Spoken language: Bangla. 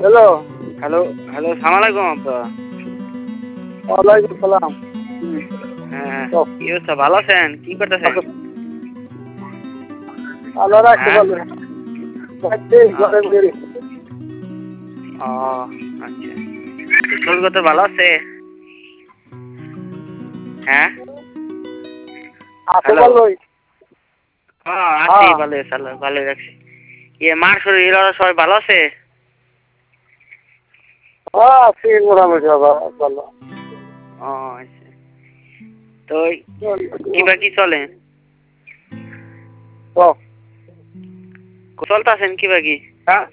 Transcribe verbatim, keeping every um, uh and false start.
হ্যালো হ্যালো হ্যালো সালাম আলাইকুম আব্বা। ওয়ালাইকুম সালাম। হ্যাঁ তো কি অবস্থা, ভালো আছেন? কি করতেছেন? আল্লাহ রাখতে হ্যাঁ পারবে রাখতে ঘরে আচ্ছা। বেরি ও আচ্ছা, শরীর কত ভালো আছে? হ্যাঁ আছে হ্যালো, ভালোই। হ্যাঁ আছি হ্যাঁ ভালো, ভালো ভালো রাখছি। ইয়ে মার শরীর এরা সবাই ভালো আছে? হ্যাঁ আছি মোটামুটি বাবা ভালো। ও আচ্ছা, তো কিবা কি চলে? তো চলতেছেন কিবা কি? হ্যাঁ